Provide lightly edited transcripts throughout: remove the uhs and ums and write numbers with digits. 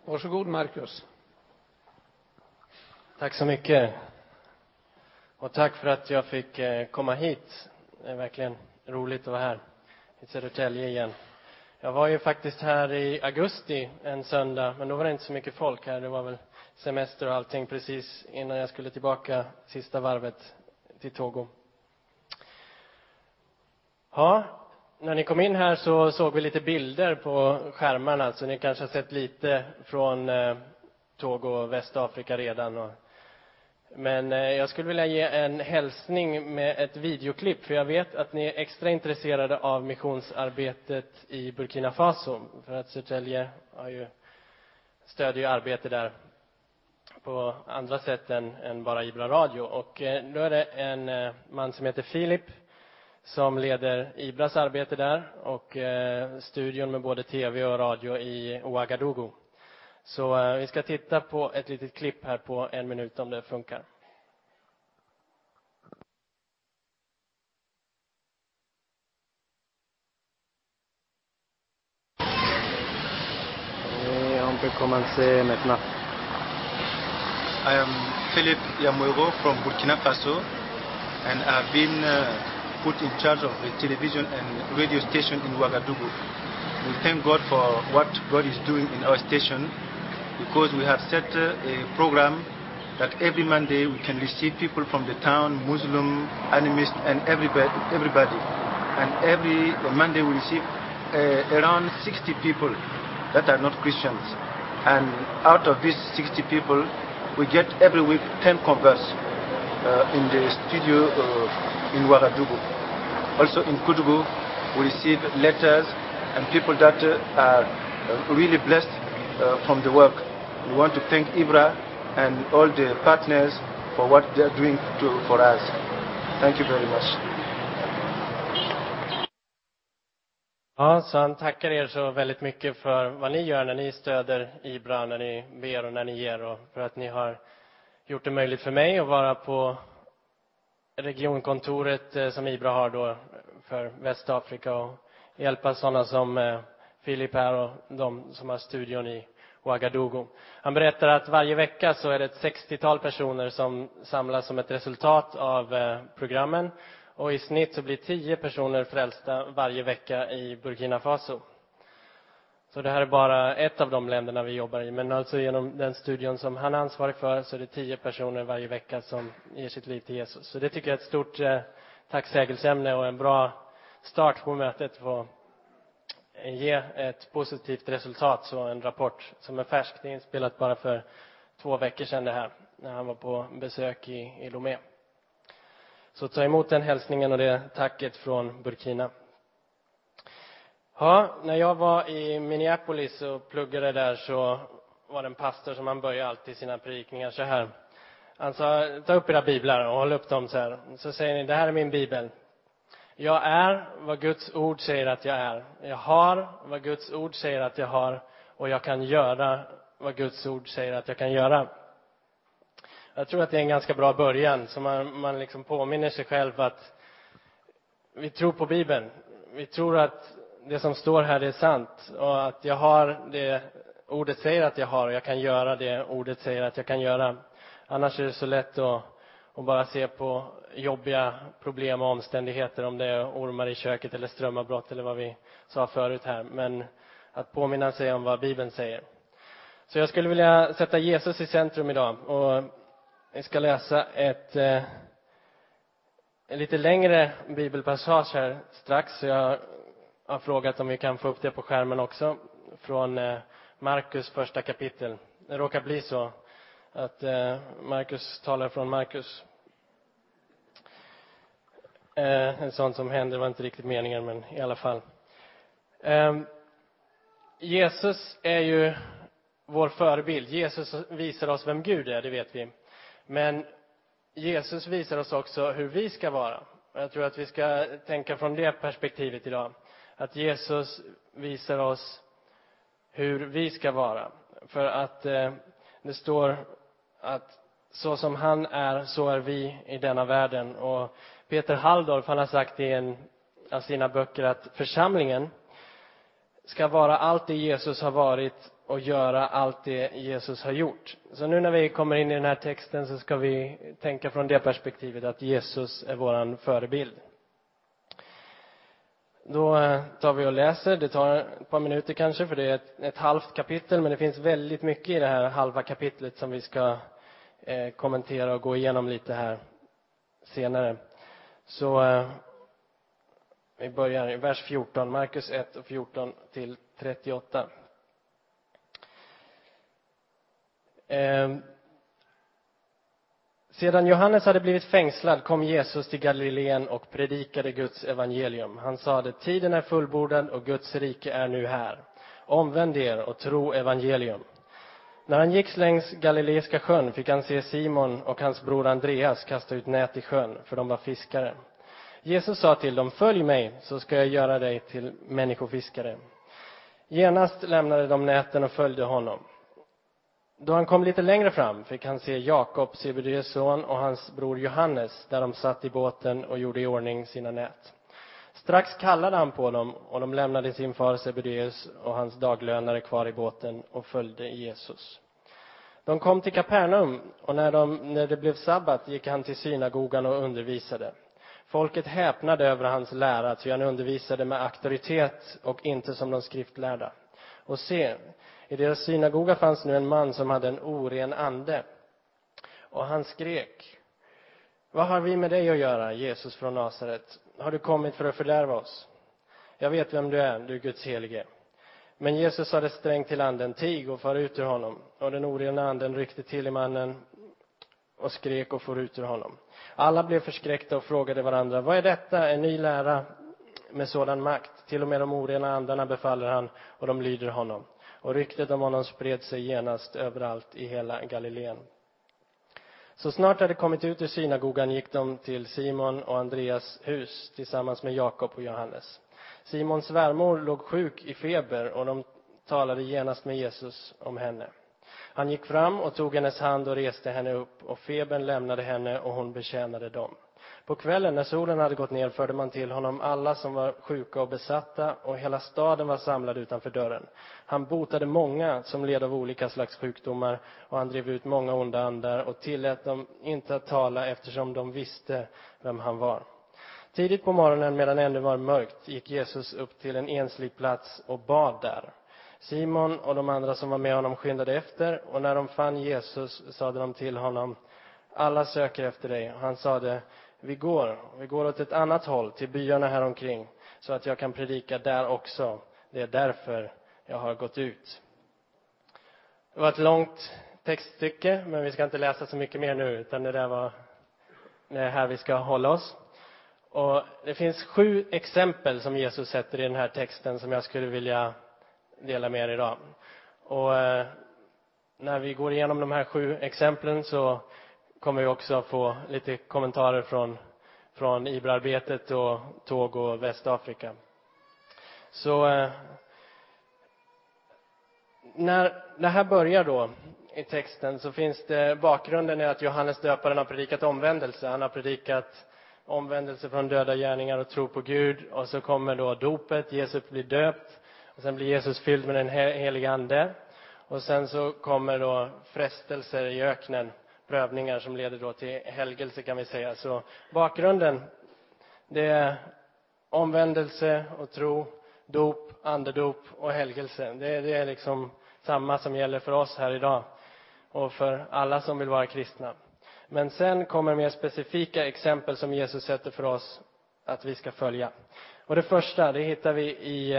Varsågod Marcus. Tack så mycket. Och tack för att jag fick komma hit. Det är verkligen roligt att vara här i Södertälje igen. Jag var ju faktiskt här i augusti en söndag, men då var det inte så mycket folk här. Det var väl semester och allting precis innan jag skulle tillbaka sista varvet till Togo. Ja, när ni kom in här så såg vi lite bilder på skärmarna. Så ni kanske har sett lite från Togo och Västafrika redan. Men jag skulle vilja ge en hälsning med ett videoklipp. För jag vet att ni är extra intresserade av missionsarbetet i Burkina Faso. För att Södertälje stödjer ju arbete där på andra sätt än bara Ibra Radio. Och då är det en man som heter Filip som leder Ibras arbete där. Och studion med både tv och radio i Ouagadougou. Så vi ska titta på ett litet klipp här på 1 minut om det funkar. On peut commencer maintenant. I am Philip Yamuero from Burkina Faso, and I've been put in charge of the television and radio station in Ouagadougou. We thank God for what God is doing in our station, because we have set a program that every Monday we can receive people from the town, Muslim, animist, and everybody. And every Monday we receive around 60 people that are not Christians. And out of these 60 people, we get every week 10 converts in the studio in Ouagadougou. Also in Koudougou, we receive letters and people that are really blessed from the work. We want to thank Ibra and all the partners for what they are doing for us. Thank you very much. Ja, så han tackar er så väldigt mycket för vad ni gör när ni stöder Ibra, när ni ber och när ni ger, och för att ni har gjort det möjligt för mig att vara på regionkontoret som Ibra har då för Västafrika och hjälpa sådana som Filip här och de som har studion i Ouagadougou. Han berättar att varje vecka så är det ett 60-tal personer som samlas som ett resultat av programmen. Och i snitt så blir 10 personer frälsta varje vecka i Burkina Faso. Så det här är bara ett av de länderna vi jobbar i. Men alltså genom den studion som han är ansvarig för så är det 10 personer varje vecka som ger sitt liv till Jesus. Så det tycker jag är ett stort tacksägelseämne och en bra start på mötet för att ge ett positivt resultat. Så en rapport som är färsk, det är inspelat bara för 2 veckor sedan det här. När han var på besök i Lomé. Så ta emot den hälsningen och det tacket från Burkina. Ja, när jag var i Minneapolis och pluggade där så var det en pastor som han började alltid sina predikningar så här. Han sa, ta upp era biblar och håll upp dem så här. Så säger ni, det här är min bibel. Jag är vad Guds ord säger att jag är. Jag har vad Guds ord säger att jag har. Och jag kan göra vad Guds ord säger att jag kan göra. Jag tror att det är en ganska bra början. Så man liksom påminner sig själv att vi tror på Bibeln. Vi tror att det som står här är sant. Och att jag har det ordet säger att jag har. Och jag kan göra det ordet säger att jag kan göra. Annars är det så lätt att bara se på jobbiga problem och omständigheter. Om det är ormar i köket eller strömavbrott eller vad vi sa förut här. Men att påminna sig om vad Bibeln säger. Så jag skulle vilja sätta Jesus i centrum idag. Och vi ska läsa en lite längre bibelpassage här strax. Så jag har frågat om vi kan få upp det på skärmen också. Från Markus första kapitel. Det råkar bli så att Markus talar från Markus. En sån som händer var inte riktigt meningen, men i alla fall. Jesus är ju vår förebild. Jesus visar oss vem Gud är, det vet vi. Men Jesus visar oss också hur vi ska vara. Jag tror att vi ska tänka från det perspektivet idag. Att Jesus visar oss hur vi ska vara. För att det står att så som han är, så är vi i denna världen. Och Peter Halldorf, han har sagt i en av sina böcker att församlingen, ska vara allt det Jesus har varit och göra allt det Jesus har gjort. Så nu när vi kommer in i den här texten så ska vi tänka från det perspektivet att Jesus är våran förebild. Då tar vi och läser. Det tar ett par minuter kanske, för det är ett halvt kapitel. Men det finns väldigt mycket i det här halva kapitlet som vi ska kommentera och gå igenom lite här senare. Så vi börjar i vers 14. Markus 1 och 14 till 38. Sedan Johannes hade blivit fängslad kom Jesus till Galileen och predikade Guds evangelium. Han sade: tiden är fullbordad och Guds rike är nu här. Omvänd er och tro evangelium. När han gick längs Galileiska sjön fick han se Simon och hans bror Andreas kasta ut nät i sjön, för de var fiskare. Jesus sa till dem: följ mig, så ska jag göra dig till människofiskare. Genast lämnade de näten och följde honom. Då han kom lite längre fram fick han se Jakob, Sebedeus son, och hans bror Johannes, där de satt i båten och gjorde i ordning sina nät. Strax kallade han på dem, och de lämnade sin far Sebedeus och hans daglönare kvar i båten och följde Jesus. De kom till Kapernaum, och när det blev sabbat gick han till synagogan och undervisade. Folket häpnade över hans lära, ty han undervisade med auktoritet och inte som de skriftlärda. Och se, i deras synagoga fanns nu en man som hade en oren ande. Och han skrek: vad har vi med dig att göra, Jesus från Nasaret? Har du kommit för att fördärva oss? Jag vet vem du är Guds helige. Men Jesus sa det strängt till anden: tig och far ut ur honom. Och den orena anden ryckte till i mannen och skrek och for ut ur honom. Alla blev förskräckta och frågade varandra: vad är detta, en ny lära med sådan makt? Till och med de orena andarna befaller han, och de lyder honom. Och ryktet om honom spred sig genast överallt i hela Galileen. Så snart hade kommit ut ur synagogan gick de till Simon och Andreas hus tillsammans med Jakob och Johannes. Simons svärmor låg sjuk i feber, och de talade genast med Jesus om henne. Han gick fram och tog hennes hand och reste henne upp, och febern lämnade henne och hon betjänade dem. På kvällen när solen hade gått ner förde man till honom alla som var sjuka och besatta, och hela staden var samlad utanför dörren. Han botade många som led av olika slags sjukdomar, och han drev ut många onda andar och tillät dem inte att tala, eftersom de visste vem han var. Tidigt på morgonen, medan ännu var mörkt, gick Jesus upp till en enslig plats och bad där. Simon och de andra som var med honom skyndade efter, och när de fann Jesus sade de till honom: alla söker efter dig. Och han sade: vi går åt ett annat håll, till byarna här omkring, så att jag kan predika där också. Det är därför jag har gått ut. Det var ett långt textstycke, men vi ska inte läsa så mycket mer nu, utan det är här vi ska hålla oss. Och det finns 7 exempel som Jesus sätter i den här texten som jag skulle vilja dela med er idag. Och när vi går igenom de här 7 exemplen så kommer vi också få lite kommentarer från Ibra-arbetet och Tåg och Västafrika. Så när det här börjar då i texten så finns det bakgrunden är att Johannes döparen har predikat omvändelse. Han har predikat omvändelse från döda gärningar och tro på Gud. Och så kommer då dopet, Jesus blir döpt. Och sen blir Jesus fylld med den heliga ande. Och sen så kommer då frestelser i öknen, prövningar som leder då till helgelse kan vi säga. Så bakgrunden, det är omvändelse och tro, dop, andedop och helgelse. Det är liksom samma som gäller för oss här idag och för alla som vill vara kristna. Men sen kommer mer specifika exempel som Jesus sätter för oss att vi ska följa. Och det första, det hittar vi i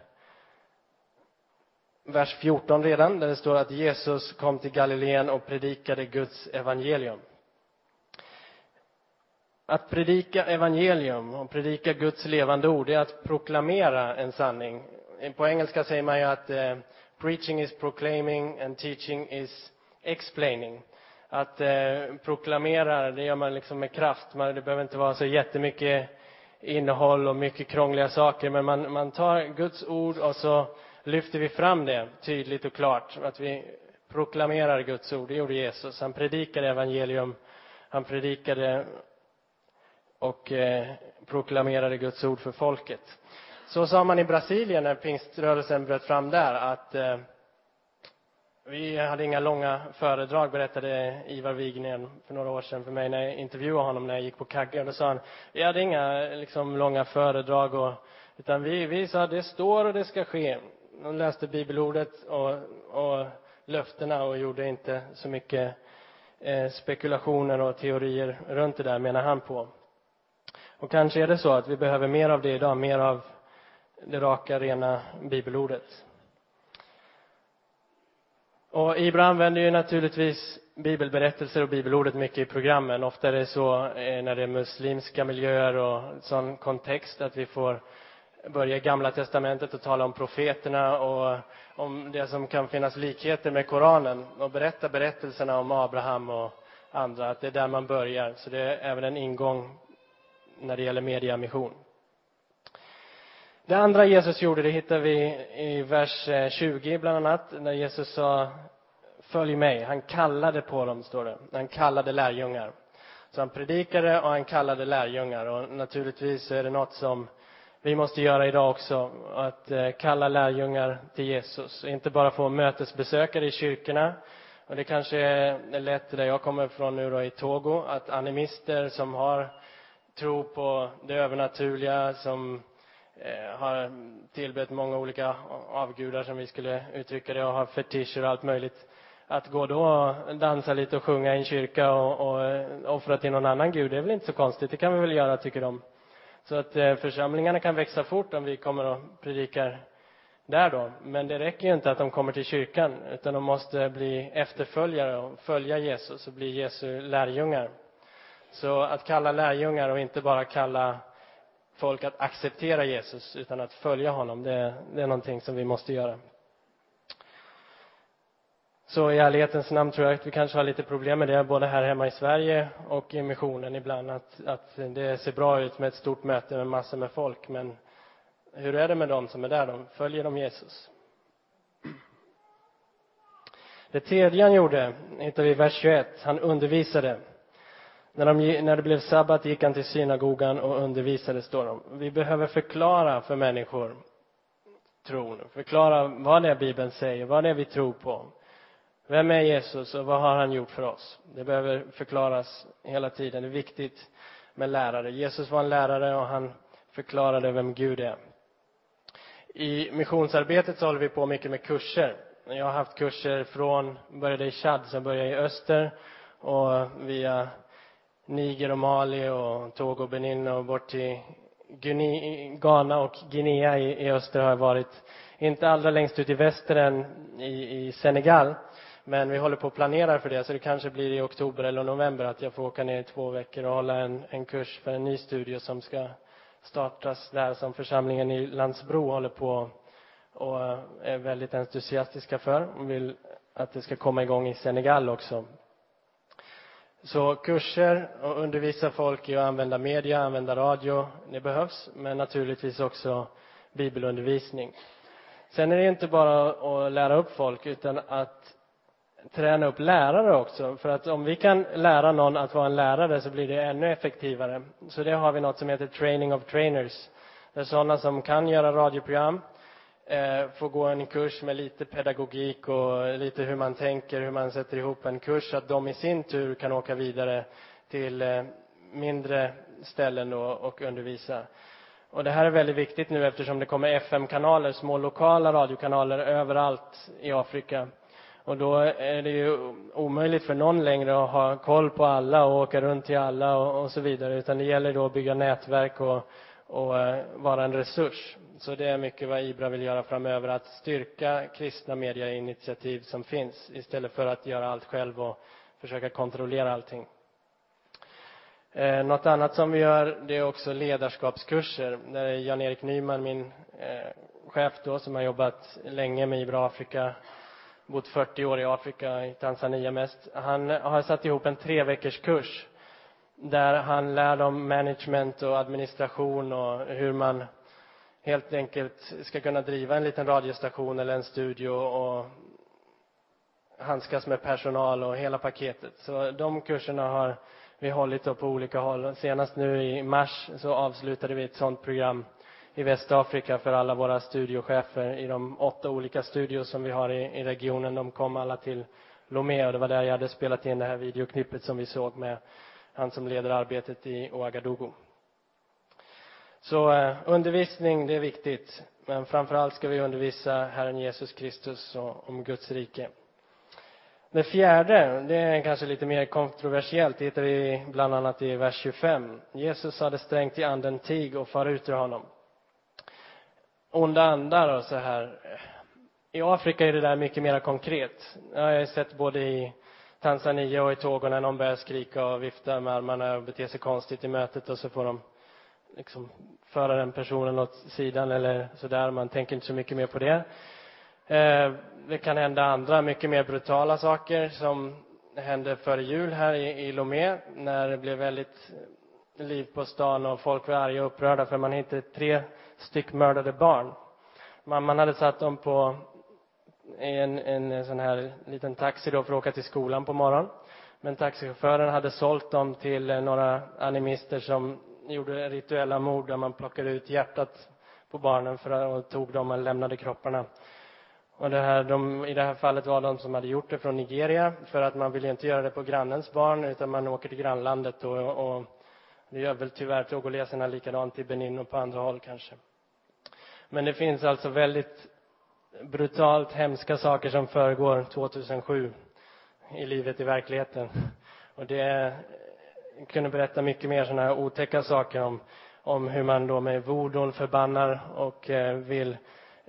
vers 14 redan, där det står att Jesus kom till Galileen och predikade Guds evangelium. Att predika evangelium och predika Guds levande ord är att proklamera en sanning. På engelska säger man ju att preaching is proclaiming and teaching is explaining. Att proklamera, det gör man liksom med kraft. Det behöver inte vara så jättemycket innehåll och mycket krångliga saker. Men man tar Guds ord och så lyfter vi fram det tydligt och klart. Att vi proklamerar Guds ord. Det gjorde Jesus. Han predikade evangelium. Han predikade och proklamerade Guds ord för folket. Så sa man i Brasilien när pingströrelsen bröt fram där, att vi hade inga långa föredrag, berättade Ivar Wigner för några år sedan för mig när jag intervjuade honom när jag gick på Kagge. Då sa han, vi hade inga liksom långa föredrag, utan vi sa det står och det ska ske. De läste bibelordet och löftena och gjorde inte så mycket spekulationer och teorier runt det där, menar han på. Och kanske är det så att vi behöver mer av det idag, mer av det raka, rena bibelordet. Och Ibra använder ju naturligtvis bibelberättelser och bibelordet mycket i programmen. Ofta är det så när det är muslimska miljöer och sån kontext att vi får börja i Gamla testamentet och tala om profeterna och om det som kan finnas likheter med Koranen och berätta berättelserna om Abraham och andra, att det är där man börjar. Så det är även en ingång när det gäller mediamission. Det andra Jesus gjorde, det hittar vi i vers 20 bland annat, när Jesus sa, följ mig. Han kallade på dem, står det. Han kallade lärjungar. Så han predikade och han kallade lärjungar. Och naturligtvis är det något som vi måste göra idag också, att kalla lärjungar till Jesus. Inte bara få mötesbesökare i kyrkorna. Och det kanske är lätt där jag kommer ifrån nu då i Togo, att animister som har tro på det övernaturliga, som har tillbett många olika avgudar som vi skulle uttrycka det, och har fetischer och allt möjligt, att gå då och dansa lite och sjunga i en kyrka och offra till någon annan gud, det är väl inte så konstigt, det kan vi väl göra, tycker de. Så att församlingarna kan växa fort om vi kommer och predikar där då. Men det räcker ju inte att de kommer till kyrkan, utan de måste bli efterföljare och följa Jesus och bli Jesu lärjungar. Så att kalla lärjungar och inte bara kalla folk att acceptera Jesus utan att följa honom, det är någonting som vi måste göra. Så i ärlighetens namn tror jag att vi kanske har lite problem med det, både här hemma i Sverige och i missionen ibland, att det ser bra ut med ett stort möte med massor med folk, men hur är det med dem som är där? De följer de Jesus. Det tredje han gjorde hittar vi i vers 21. Han undervisade. När det blev sabbat gick han till synagogan och undervisade, står det. Vi behöver förklara för människor tron. Förklara vad det är Bibeln säger, vad det är vi tror på. Vem är Jesus och vad har han gjort för oss? Det behöver förklaras hela tiden. Det är viktigt med lärare. Jesus var en lärare och han förklarade vem Gud är. I missionsarbetet så håller vi på mycket med kurser. Jag har haft kurser började i Chad, sen började i öster och via Niger och Mali och Togo och Benin och bort till Ghana och Guinea i öster har jag varit. Inte allra längst ut i väster än i Senegal. Men vi håller på att planera för det, så det kanske blir i oktober eller november att jag får åka ner i 2 veckor och hålla en kurs för en ny studio som ska startas där, som församlingen i Landsbro håller på och är väldigt entusiastiska för. Och vill att det ska komma igång i Senegal också. Så kurser och undervisa folk i att använda media, använda radio, det behövs. Men naturligtvis också bibelundervisning. Sen är det inte bara att lära upp folk utan att träna upp lärare också. För att om vi kan lära någon att vara en lärare så blir det ännu effektivare. Så det har vi något som heter Training of Trainers. Det är sådana som kan göra radioprogram. Får gå en kurs med lite pedagogik och lite hur man tänker, hur man sätter ihop en kurs. Så att de i sin tur kan åka vidare till mindre ställen och undervisa. Och det här är väldigt viktigt nu eftersom det kommer FM-kanaler, små lokala radiokanaler överallt i Afrika. Och då är det ju omöjligt för någon längre att ha koll på alla och åka runt till alla och så vidare. Utan det gäller då att bygga nätverk och vara en resurs. Så det är mycket vad Ibra vill göra framöver. Att styrka kristna mediainitiativ som finns istället för att göra allt själv och försöka kontrollera allting. Något annat som vi gör, det är också ledarskapskurser. Där är Jan-Erik Nyman, min chef då, som har jobbat länge med Ibra Afrika. Bott 40 år i Afrika, i Tanzania mest. Han har satt ihop en 3-veckors kurs. Där han lär dem management och administration och hur man helt enkelt ska kunna driva en liten radiostation eller en studio och handskas med personal och hela paketet. Så de kurserna har vi hållit på olika håll. Senast nu i mars så avslutade vi ett sådant program i Västafrika för alla våra studiochefer i de 8 olika studios som vi har i regionen. De kom alla till Lomé och det var där jag hade spelat in det här videoklippet som vi såg med han som leder arbetet i Ouagadougou. Så undervisning, det är viktigt. Men framförallt ska vi undervisa Herren Jesus Kristus om Guds rike. Det fjärde, det är kanske lite mer kontroversiellt. Det hittar vi bland annat i vers 25. Jesus hade strängt i anden tig och far ut ur honom. Onda andar och så här. I Afrika är det där mycket mer konkret. Jag har sett både i Tanzania och i Togo när någon börjar skrika och vifta med armarna och bete sig konstigt i mötet. Och så får de liksom föra den personen åt sidan eller sådär. Man tänker inte så mycket mer på det. Det kan hända andra mycket mer brutala saker som hände före jul här i Lomé. När det blev väldigt liv på stan och folk var arga och upprörda för man hittade 3 styckmördade barn. Mamman hade satt dem på en sån här liten taxi då för att åka till skolan på morgonen. Men taxichauffören hade sålt dem till några animister som gjorde rituella mord där man plockade ut hjärtat på barnen och tog dem och lämnade kropparna. Och i det här fallet var de som hade gjort det från Nigeria för att man ville inte göra det på grannens barn utan man åker till grannlandet och det gör väl tyvärr togoleserna likadant i Benin och på andra håll kanske. Men det finns alltså väldigt brutalt hemska saker som föregår 2007 i livet i verkligheten. Och det kunde berätta mycket mer sådana här otäcka saker om hur man då med voodoo förbannar och vill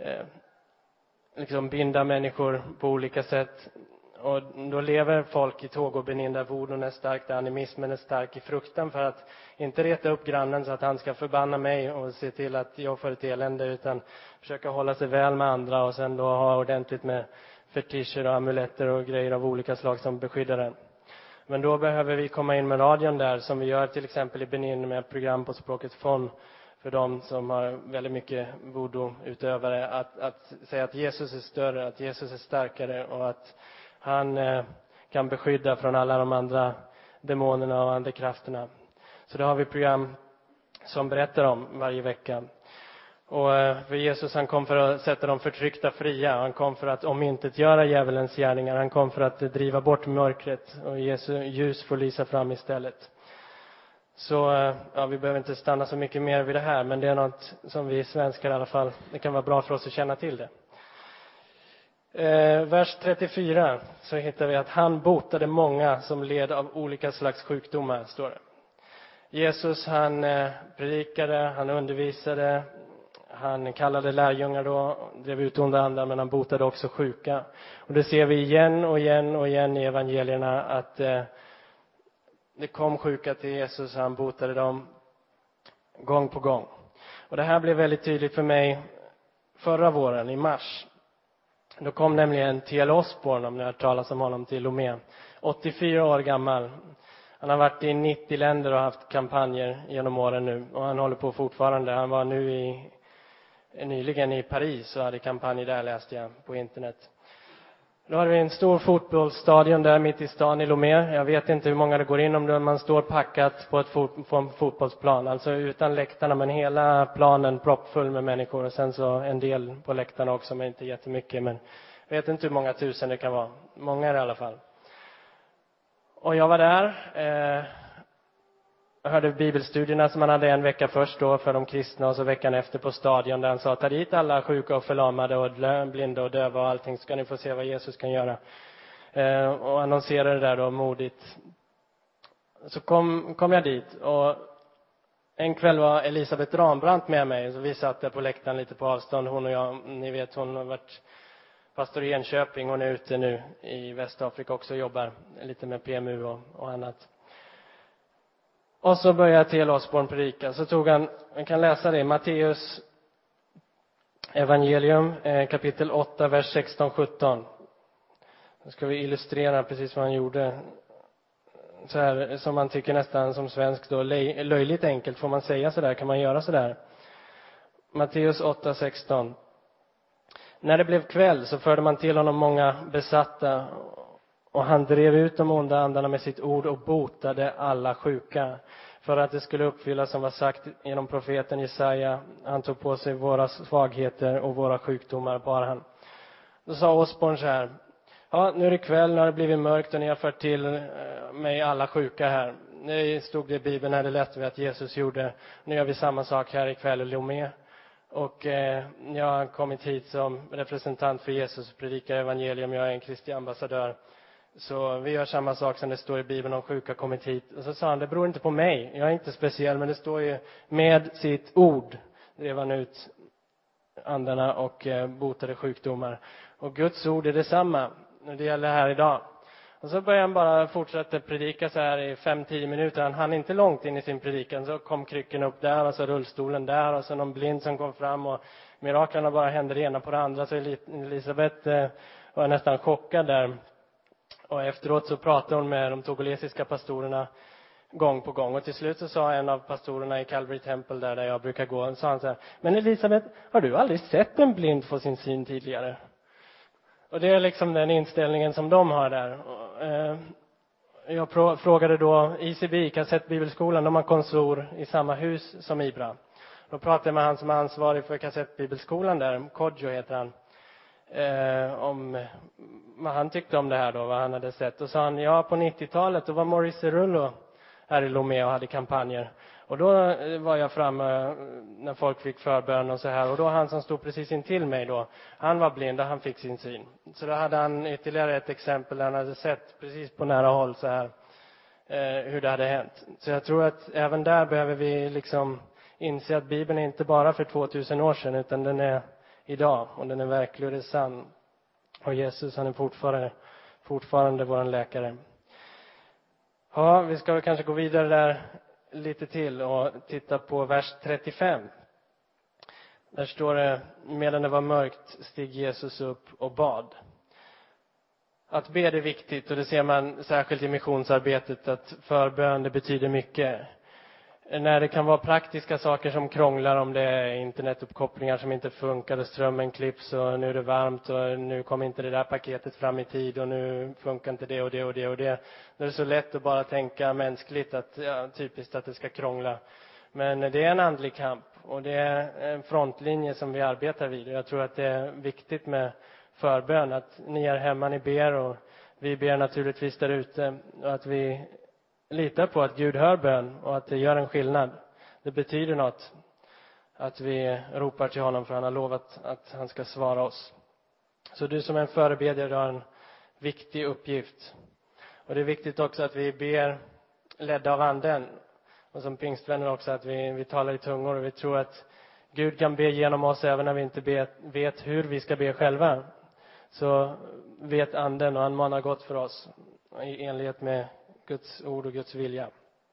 liksom binda människor på olika sätt. Och då lever folk i Togo och Benin där voodoo är stark, där animismen är stark i fruktan för att inte reta upp grannen så att han ska förbanna mig och se till att jag får ett elände, utan försöka hålla sig väl med andra och sen då ha ordentligt med fetischer och amuletter och grejer av olika slag som beskyddar den. Men då behöver vi komma in med radion där som vi gör till exempel i Benin med program på språket Fon för de som har väldigt mycket voodoo-utövare att säga att Jesus är större, att Jesus är starkare och att han kan beskydda från alla de andra demonerna och andra krafterna. Så det har vi program som berättar om varje vecka. Och för Jesus han kom för att sätta de förtryckta fria. Han kom för att omintetgöra djävulens gärningar. Han kom för att driva bort mörkret och Jesu ljus får lysa fram istället. Så vi behöver inte stanna så mycket mer vid det här. Men det är något som vi svenskar i alla fall, det kan vara bra för oss att känna till det. Vers 34 så hittar vi att han botade många som led av olika slags sjukdomar, står det. Jesus han predikade, han undervisade, han kallade lärjungar då, drev ut onda andar, men han botade också sjuka. Och det ser vi igen och igen och igen i evangelierna att det kom sjuka till Jesus och han botade dem gång på gång. Och det här blev väldigt tydligt för mig förra våren i mars. Då kom nämligen T.L. Osborne, om ni har hört talas om honom, till Lomé. 84 år gammal. Han har varit i 90 länder och haft kampanjer genom åren nu. Och han håller på fortfarande. Han var nyligen i Paris och hade kampanjer där, läste jag på internet. Då har vi en stor fotbollsstadion där mitt i stan i Lomé. Jag vet inte hur många det går in om det. Man står packat på en fotbollsplan. Alltså utan läktarna, men hela planen proppfull med människor. Och sen så en del på läktarna också, men inte jättemycket. Men jag vet inte hur många tusen det kan vara. Många är det i alla fall. Och jag var där. Jag hörde bibelstudierna som han hade en vecka först då för de kristna. Och så veckan efter på stadion där han sa: ta dit alla sjuka och förlamade och blinda och döva och allting. Ska ni få se vad Jesus kan göra. Och annonserade det där då modigt. Så kom jag dit. Och en kväll var Elisabeth Rambrant med mig. Så vi satt där på läktaren lite på avstånd. Hon och jag, ni vet, hon har varit pastor i Enköping. Hon är ute nu i Västafrika också och jobbar lite med PMU och annat. Och så började T.L. Osborne predika. Så tog han, man kan läsa det, Matteus evangelium kapitel 8, vers 16-17. Då ska vi illustrera precis vad han gjorde. Så här, som man tycker nästan som svensk då, löjligt enkelt. Får man säga så där? Kan man göra så där? Matteus 8, 16. När det blev kväll så förde man till honom många besatta. Och han drev ut de onda andarna med sitt ord och botade alla sjuka. för att det skulle uppfyllas som var sagt genom profeten Jesaja. Han tog på sig våra svagheter och våra sjukdomar bar han. Då sa Osborn så här: ja, nu är det kväll, nu har det blivit mörkt och ni har fört till mig alla sjuka här. Det stod det i Bibeln när det läste vi att Jesus gjorde. Nu gör vi samma sak här ikväll i Lomé. Och jag har kommit hit som representant för Jesus och predikar evangelium. Jag är en kristen ambassadör. Så vi gör samma sak som det står i Bibeln om sjuka kommit hit. Och så sa han, det beror inte på mig. Jag är inte speciell, men det står ju med sitt ord drev han ut andarna och botade sjukdomar. Och Guds ord är detsamma när det gäller här idag. Och så började han bara fortsätta predika så här i 5-10 minuter. Han hann inte långt in i sin predikan. Så kom krycken upp där och så rullstolen där. Och så någon blind som kom fram. Och miraklerna bara hände det ena på det andra. Så Elisabeth var nästan chockad där. Och efteråt så pratade hon med de togolesiska pastorerna gång på gång. Och till slut så sa en av pastorerna i Calvary Temple där jag brukar gå. Så han så här: men Elisabeth, har du aldrig sett en blind få sin syn tidigare? Och det är liksom den inställningen som de har där. Jag frågade då ICB, Kassettbibelskolan, de har kontor i samma hus som Ibra. Då pratade jag med han som är ansvarig för Kassettbibelskolan där, Kodjo heter han. Om vad han tyckte om det här då, vad han hade sett. Och sa han, ja på 90-talet då var Maurice Cerullo här i Lomé och hade kampanjer. Och då var jag framme när folk fick förbön och så här. Och då han som stod precis intill mig då, han var blind och han fick sin syn. Så då hade han ytterligare ett exempel där han hade sett precis på nära håll så här hur det hade hänt. Så jag tror att även där behöver vi liksom inse att Bibeln är inte bara för 2000 år sedan utan den är idag och den är verklig och det är sann. Och Jesus han är fortfarande vår läkare. Ja, vi ska kanske gå vidare där lite till och titta på vers 35. Där står det, medan det var mörkt steg Jesus upp och bad. Att be är viktigt och det ser man särskilt i missionsarbetet att förbön det betyder mycket. När det kan vara praktiska saker som krånglar, om det är internetuppkopplingar som inte funkar och strömmen klipps och nu är det varmt och nu kommer inte det där paketet fram i tid och nu funkar inte det och det och det och det. Då är det så lätt att bara tänka mänskligt att typiskt att det ska krångla. Men det är en andlig kamp och det är en frontlinje som vi arbetar vid. Jag tror att det är viktigt med förbön, att ni är hemma, ni ber och vi ber naturligtvis där ute och att vi litar på att Gud hör bön och att det gör en skillnad. Det betyder något att vi ropar till honom för han har lovat att han ska svara oss. Så du som är en förebedjare har en viktig uppgift. Och det är viktigt också att vi ber ledda av anden. Och som pingstvänner också att vi talar i tungor och vi tror att Gud kan be genom oss även när vi inte vet hur vi ska be själva. Så vet anden och han manar gott för oss i enlighet med Guds ord och Guds vilja.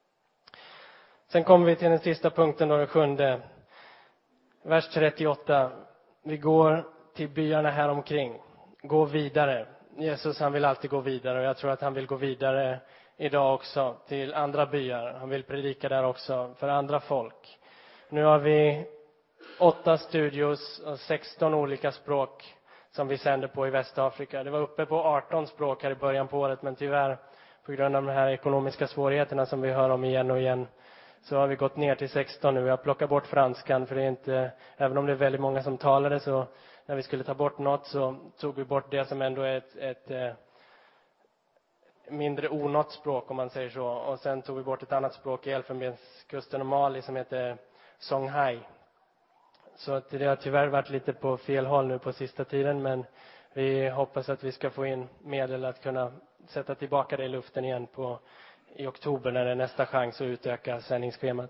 Sen kommer vi till den sista punkten då, den 7. Vers 38. Vi går till byarna här omkring. Gå vidare. Jesus han vill alltid gå vidare och jag tror att han vill gå vidare idag också till andra byar. Han vill predika där också för andra folk. Nu har vi 8 studios och 16 olika språk som vi sänder på i Västafrika. Det var uppe på 18 språk här i början på året men tyvärr på grund av de här ekonomiska svårigheterna som vi hör om igen och igen så har vi gått ner till 16 nu. Vi har plockat bort franskan för det är inte, även om det är väldigt många som talar det så när vi skulle ta bort något så tog vi bort det som ändå är ett mindre onått språk om man säger så. Och sen tog vi bort ett annat språk i Elfenbenskusten och Mali som heter Songhai. Så att det har tyvärr varit lite på fel håll nu på sista tiden men vi hoppas att vi ska få in medel att kunna sätta tillbaka det i luften igen i oktober när det är nästa chans att utöka sändningsschemat.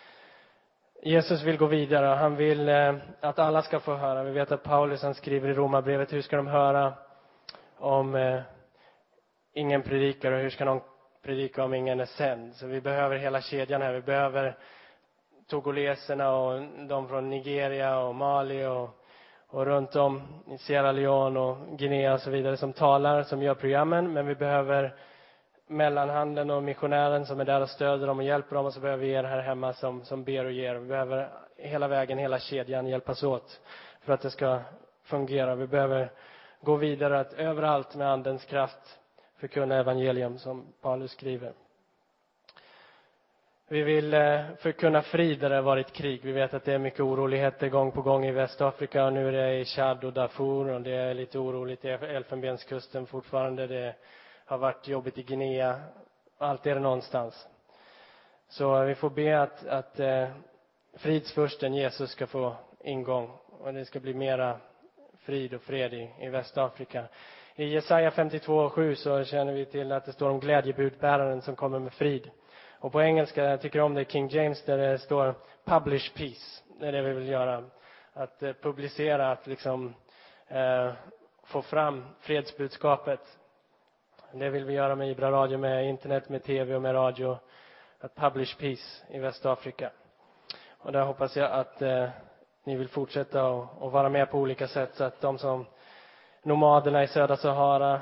Jesus vill gå vidare och han vill att alla ska få höra. Vi vet att Paulus han skriver i Romarbrevet, hur ska de höra om ingen predikar och hur ska de predika om ingen är sänd. Så vi behöver hela kedjan här. Vi behöver togoleserna och de från Nigeria och Mali och runt om i Sierra Leone och Guinea och så vidare som talar, som gör programmen. Men vi behöver mellanhanden och missionären som är där och stöder dem och hjälper dem. Och så behöver vi er här hemma som ber och ger. Vi behöver hela vägen, hela kedjan hjälpas åt för att det ska fungera. Vi behöver gå vidare att överallt med andens kraft förkunna evangelium som Paulus skriver. Vi vill förkunna frid där det har varit krig. Vi vet att det är mycket oroligheter gång på gång i Västafrika. Och nu är det i Chad och Darfur. Och det är lite oroligt i Elfenbenskusten fortfarande. Det har varit jobbigt i Guinea. Allt är det någonstans. Så vi får be att fridsfursten Jesus ska få ingång. Och det ska bli mera frid och fred i Västafrika. I Jesaja 52:7 så känner vi till att det står om glädjebudbäraren som kommer med frid. Och på engelska, jag tycker om det King James, där det står publish peace. Det är det vi vill göra. Att publicera, att liksom få fram fredsbudskapet. Det vill vi göra med Ibra Radio, med internet, med tv och med radio. Att publish peace i Västafrika. Och där hoppas jag att ni vill fortsätta och vara med på olika sätt. Så att de som nomaderna i södra Sahara,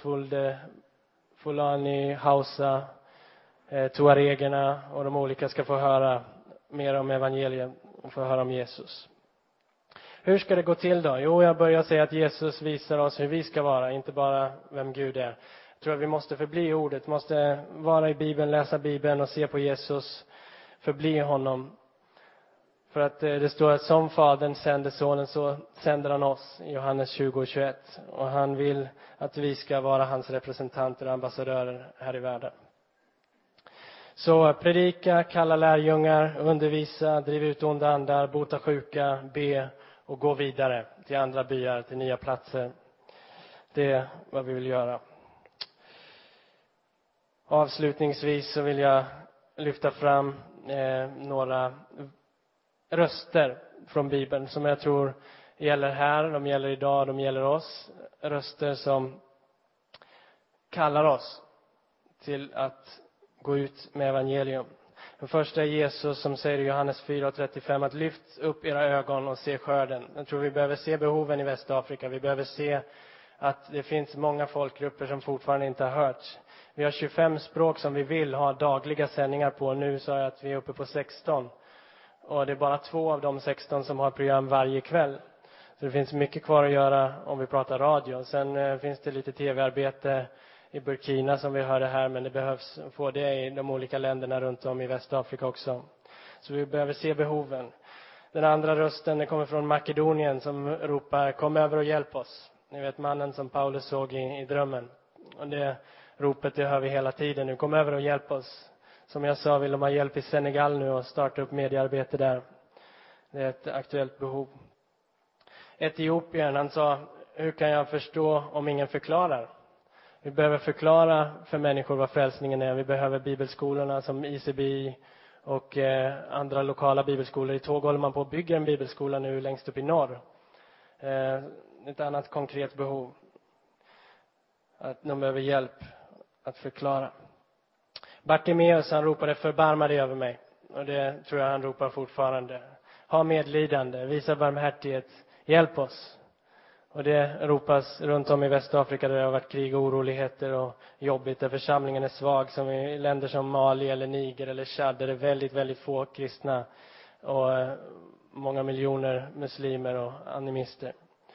Fulani, Hausa, Tuaregerna och de olika ska få höra mer om evangeliet och få höra om Jesus. Hur ska det gå till då? Jo, jag börjar säga att Jesus visar oss hur vi ska vara, inte bara vem Gud är. Jag tror att vi måste förbli ordet, måste vara i Bibeln, läsa Bibeln och se på Jesus, förbli honom. För att det står att som Fadern sände sonen så sänder han oss i Johannes 20:21. Och han vill att vi ska vara hans representanter och ambassadörer här i världen. Så predika, kalla lärjungar, undervisa, driva ut onda andar, bota sjuka, be och gå vidare till andra byar, till nya platser. Det är vad vi vill göra. Avslutningsvis så vill jag lyfta fram några röster från Bibeln som jag tror gäller här, de gäller idag, de gäller oss. Röster som kallar oss till att gå ut med evangelium. Den första är Jesus som säger i Johannes 4:35 att lyft upp era ögon och se skörden. Jag tror vi behöver se behoven i Västafrika. Vi behöver se att det finns många folkgrupper som fortfarande inte har hört. Vi har 25 språk som vi vill ha dagliga sändningar på. Nu sa jag att vi är uppe på 16. Och det är bara 2 av de 16 som har program varje kväll. Så det finns mycket kvar att göra om vi pratar radio. Sen finns det lite tv-arbete i Burkina som vi hörde här. Men det behövs få det i de olika länderna runt om i Västafrika också. Så vi behöver se behoven. Den andra rösten kommer från Makedonien som ropar kom över och hjälp oss. Ni vet mannen som Paulus såg i drömmen. Och det ropet det hör vi hela tiden nu. Kom över och hjälp oss. Som jag sa vill de ha hjälp i Senegal nu och starta upp mediearbete där. Det är ett aktuellt behov. Etiopien, han sa, hur kan jag förstå om ingen förklarar? Vi behöver förklara för människor vad frälsningen är. Vi behöver bibelskolorna som ICB och andra lokala bibelskolor. I Tåg håller man på att bygga en bibelskola nu längst upp i norr. Ett annat konkret behov. Att de behöver hjälp att förklara. Bartimeus, han ropade förbarma dig över mig. Och det tror jag han ropar fortfarande. Ha medlidande, visa barmhärtighet, hjälp oss. Och det ropas runt om i Västafrika där det har varit krig och oroligheter och jobbigt. Där församlingen är svag som i länder som Mali eller Niger eller Chad. Där det är väldigt, väldigt få kristna och många miljoner muslimer och animister.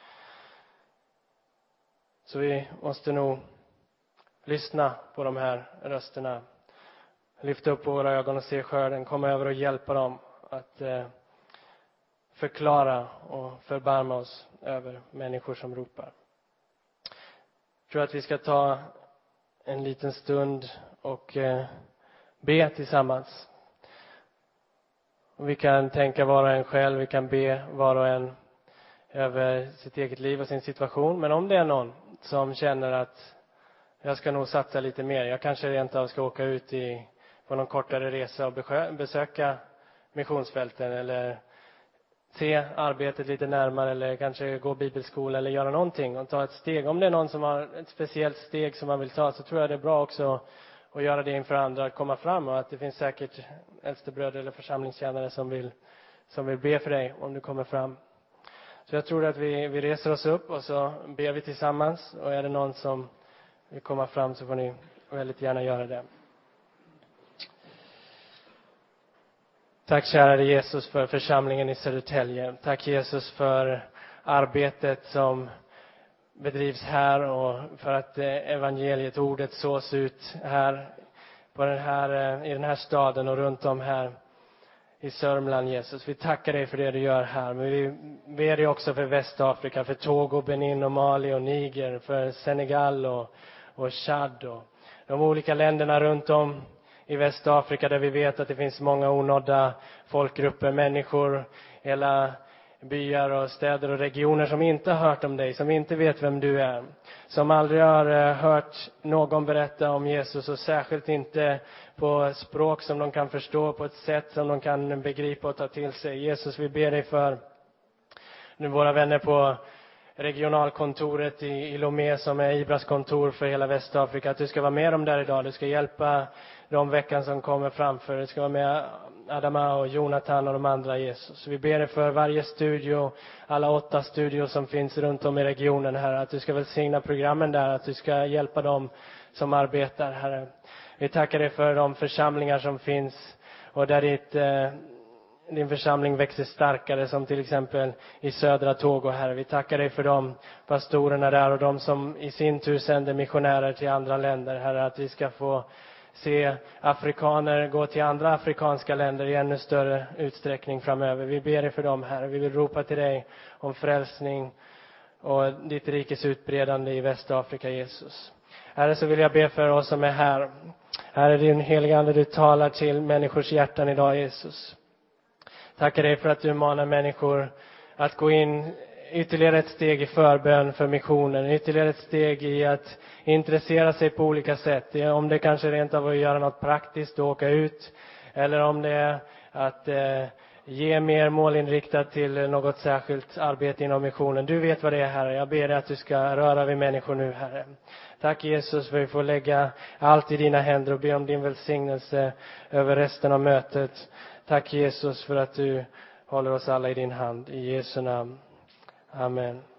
Så vi måste nog lyssna på de här rösterna. Lyfta upp våra ögon och se skörden. Komma över och hjälpa dem att förklara och förbarma oss över människor som ropar. Jag tror att vi ska ta en liten stund och be tillsammans. Och vi kan tänka var och en själv. Vi kan be var och en över sitt eget liv och sin situation. Men om det är någon som känner att jag ska nog satsa lite mer. Jag kanske rent av ska åka ut på någon kortare resa och besöka missionsfälten. Eller se arbetet lite närmare. Eller kanske gå bibelskola eller göra någonting. Och ta ett steg. Om det är någon som har ett speciellt steg som man vill ta. Så tror jag det är bra också att göra det inför andra. Att komma fram. Och att det finns säkert äldstebröder eller församlingstjänare som vill be för dig om du kommer fram. Så jag tror att vi reser oss upp och så ber vi tillsammans. Och är det någon som vill komma fram så får ni väldigt gärna göra det. Tack kära Jesus för församlingen i Södertälje. Tack Jesus för arbetet som bedrivs här och för att evangeliet, ordet sås ut här. på i den här staden och runt om här i Sörmland, Jesus. Vi tackar dig för det du gör här. Men vi ber dig också för Västafrika, för Togo, Benin och Mali och Niger, för Senegal och Chad och de olika länderna runt om i Västafrika där vi vet att det finns många onådda folkgrupper, människor, hela byar och städer och regioner som inte har hört om dig, som inte vet vem du är, som aldrig har hört någon berätta om Jesus, och särskilt inte på språk som de kan förstå, på ett sätt som de kan begripa och ta till sig. Jesus, vi ber dig för nu våra vänner på regionalkontoret i Lomé, som är Ibras kontor för hela Västafrika, att du ska vara med dem där idag. Du ska hjälpa de veckan som kommer framför. Du ska vara med Adama och Jonathan och de andra, Jesus. Vi ber dig för varje studio, alla 8 studios som finns runt om i regionen här, att du ska välsigna programmen där, att du ska hjälpa dem som arbetar här. Vi tackar dig för de församlingar som finns och där din församling växer starkare, som till exempel i södra Togo, Herre. Vi tackar dig för de pastorerna där och de som i sin tur sänder missionärer till andra länder, Herre, att vi ska få se afrikaner gå till andra afrikanska länder i ännu större utsträckning framöver. Vi ber dig för dem, Herre. Vi vill ropa till dig om frälsning och ditt rikes utbredande i Västafrika, Jesus. Herre, så vill jag be för oss som är här. Herre, din heliga Ande, du talar till människors hjärtan idag, Jesus. Tackar dig för att du manar människor att gå in ytterligare ett steg i förbön för missionen. Ytterligare ett steg i att intressera sig på olika sätt. Om det kanske rent av att göra något praktiskt och åka ut. Eller om det är att ge mer målinriktat till något särskilt arbete inom missionen. Du vet vad det är, Herre. Jag ber dig att du ska röra vid människor nu, Herre. Tack Jesus för att vi får lägga allt i dina händer och be om din välsignelse över resten av mötet. Tack Jesus för att du håller oss alla i din hand. I Jesu namn. Amen.